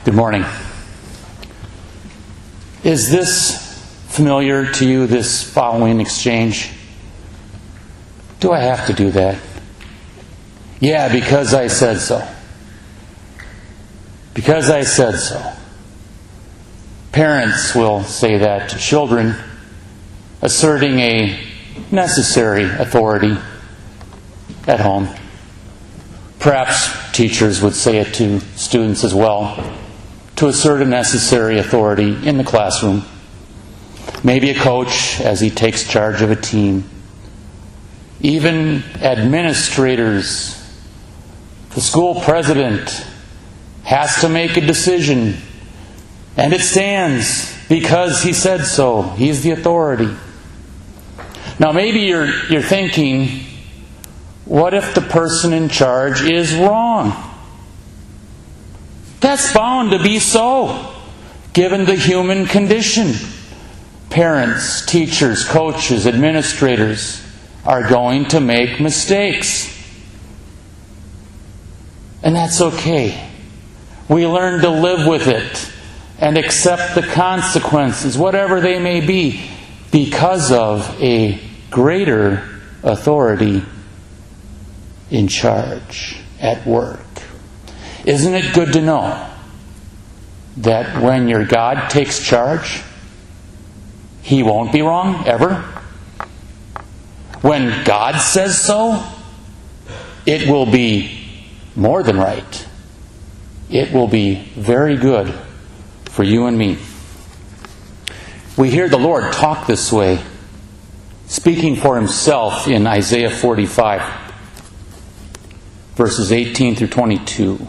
Good morning. Is this familiar to you, this following exchange? Do I have to do that? Yeah, because I said so. Because I said so. Parents will say that to children, asserting a necessary authority at home. Perhaps teachers would say it to students as well, to assert a necessary authority in the classroom. Maybe a coach as he takes charge of a team. Even administrators, the school president has to make a decision, and it stands because he said so. He's the authority. Now maybe you're thinking, what if the person in charge is wrong? That's bound to be so, given the human condition. Parents, teachers, coaches, administrators are going to make mistakes. And that's okay. We learn to live with it and accept the consequences, whatever they may be, because of a greater authority in charge at work. Isn't it good to know that when your God takes charge, He won't be wrong, ever? When God says so, it will be more than right. It will be very good for you and me. We hear the Lord talk this way, speaking for Himself in Isaiah 45, verses 18 through 22.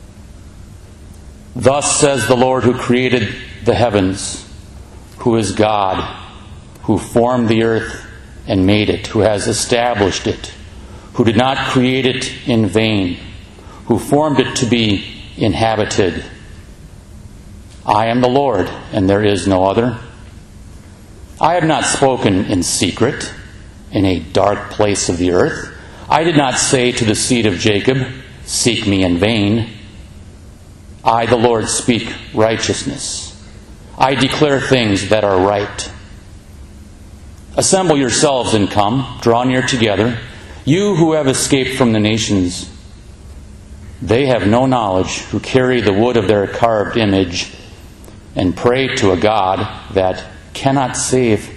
Thus says the Lord who created the heavens, who is God, who formed the earth and made it, who has established it, who did not create it in vain, who formed it to be inhabited. I am the Lord, and there is no other. I have not spoken in secret, in a dark place of the earth. I did not say to the seed of Jacob, seek me in vain. I, the Lord, speak righteousness. I declare things that are right. Assemble yourselves and come, draw near together, you who have escaped from the nations. They have no knowledge who carry the wood of their carved image and pray to a God that cannot save.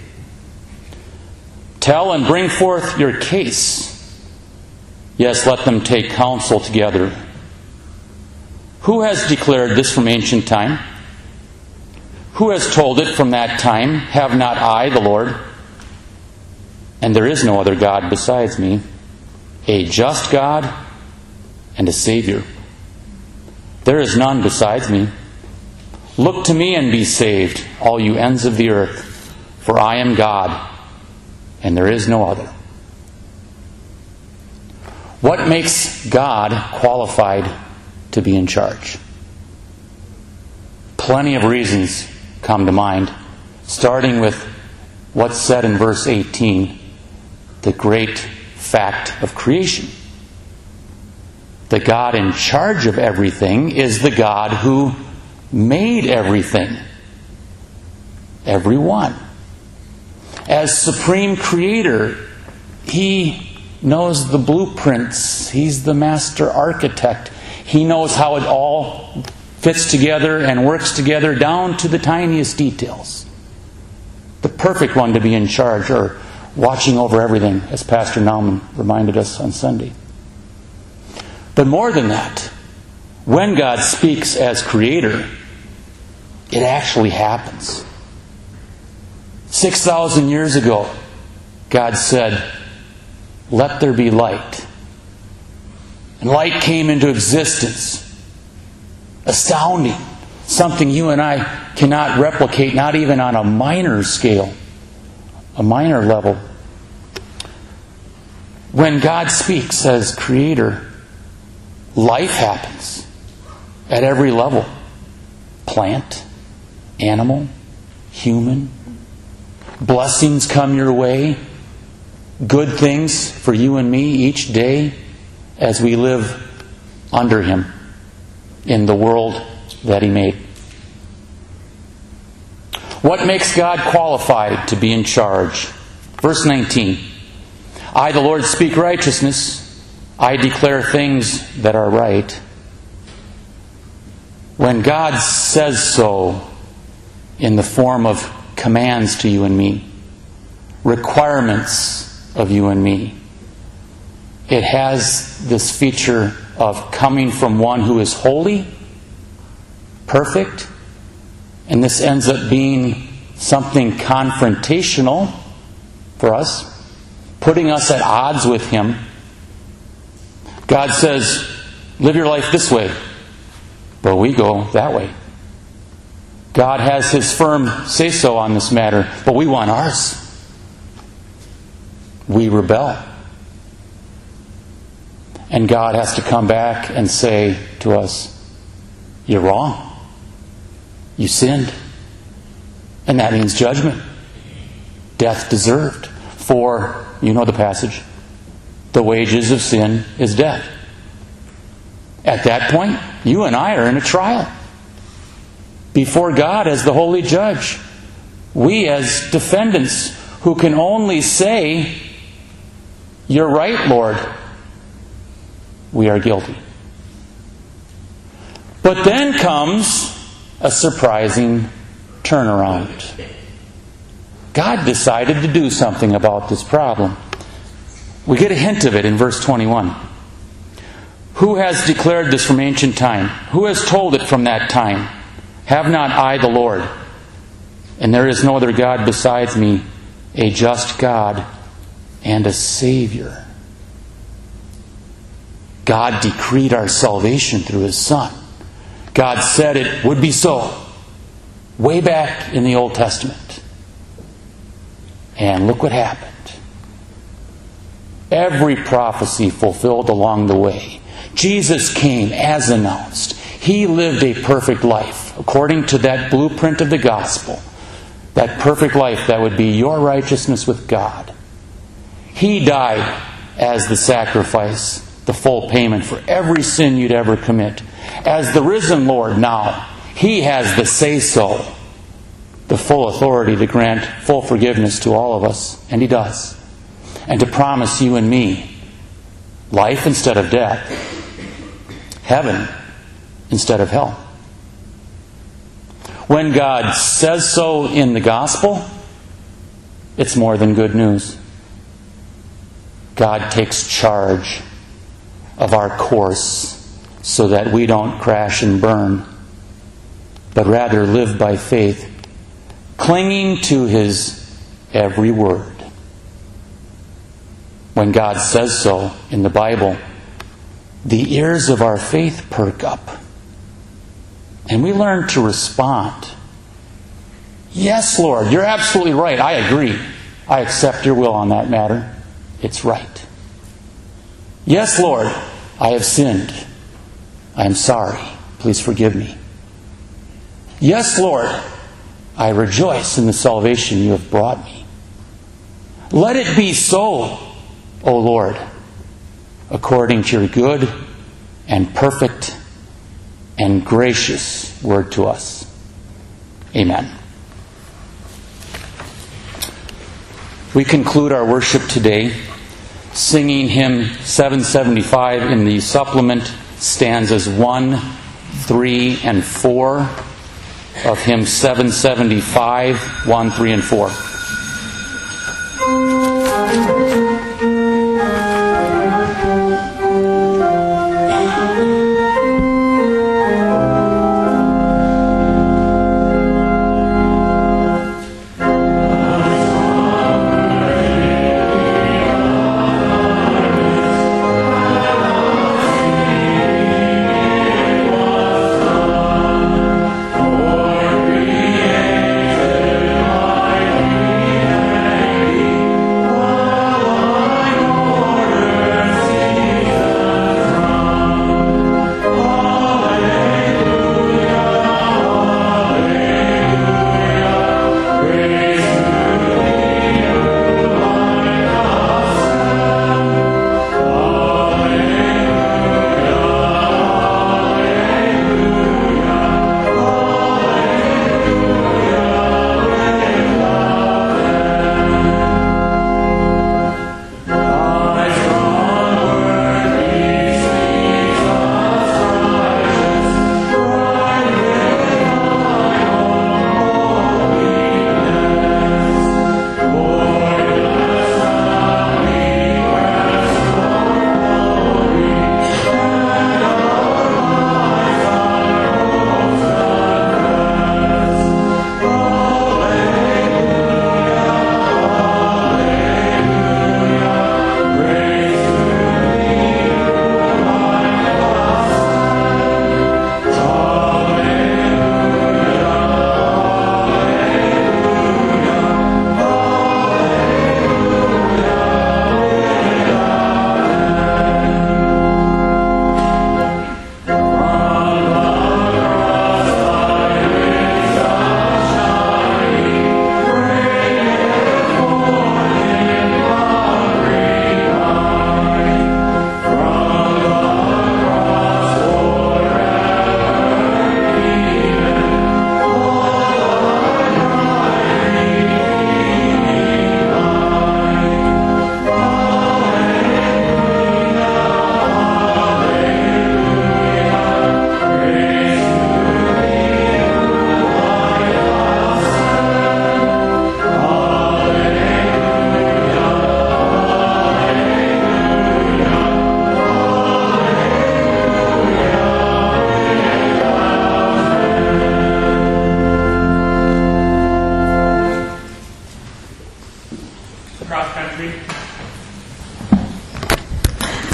Tell and bring forth your case. Yes, let them take counsel together. Who has declared this from ancient time? Who has told it from that time? Have not I, the Lord? And there is no other God besides me, a just God and a Savior. There is none besides me. Look to me and be saved, all you ends of the earth, for I am God, and there is no other. What makes God qualified to be in charge? Plenty of reasons come to mind, starting with what's said in verse 18, the great fact of creation. The God in charge of everything is the God who made everything. Everyone. As supreme creator, He knows the blueprints. He's the master architect. He knows how it all fits together and works together down to the tiniest details. The perfect one to be in charge, or watching over everything, as Pastor Nauman reminded us on Sunday. But more than that, when God speaks as creator, it actually happens. 6,000 years ago, God said, "Let there be light." And light came into existence. Astounding. Something you and I cannot replicate, not even on a minor scale, a minor level. When God speaks as creator, life happens at every level. Plant, animal, human. Blessings come your way. Good things for you and me each day as we live under Him in the world that He made. What makes God qualified to be in charge? Verse 19. I, the Lord, speak righteousness. I declare things that are right. When God says so in the form of commands to you and me, requirements of you and me, it has this feature of coming from one who is holy, perfect, and this ends up being something confrontational for us, putting us at odds with Him. God says, live your life this way, but we go that way. God has His firm say-so on this matter, but we want ours. We rebel. And God has to come back and say to us, you're wrong. You sinned. And that means judgment. Death deserved. For, you know the passage, the wages of sin is death. At that point, you and I are in a trial. Before God as the holy judge. We as defendants who can only say, you're right, Lord. We are guilty. But then comes a surprising turnaround. God decided to do something about this problem. We get a hint of it in verse 21. Who has declared this from ancient time? Who has told it from that time? Have not I the Lord? And there is no other God besides me, a just God and a Savior. God decreed our salvation through His Son. God said it would be so, way back in the Old Testament. And look what happened. Every prophecy fulfilled along the way. Jesus came as announced. He lived a perfect life, according to that blueprint of the gospel. That perfect life that would be your righteousness with God. He died as the sacrifice, the full payment for every sin you'd ever commit. As the risen Lord now, He has the say-so, the full authority to grant full forgiveness to all of us, and He does. And to promise you and me life instead of death, heaven instead of hell. When God says so in the gospel, it's more than good news. God takes charge of our course so that we don't crash and burn, but rather live by faith, clinging to His every word. When God says so in the Bible, the ears of our faith perk up. And we learn to respond. Yes, Lord, you're absolutely right. I agree. I accept your will on that matter. It's right. Yes, Lord, I have sinned. I am sorry. Please forgive me. Yes, Lord, I rejoice in the salvation you have brought me. Let it be so, O Lord, according to your good and perfect and gracious word to us. Amen. We conclude our worship today singing hymn 775 in the supplement, stanzas 1, 3, and 4 of hymn 775, 1, 3, and 4.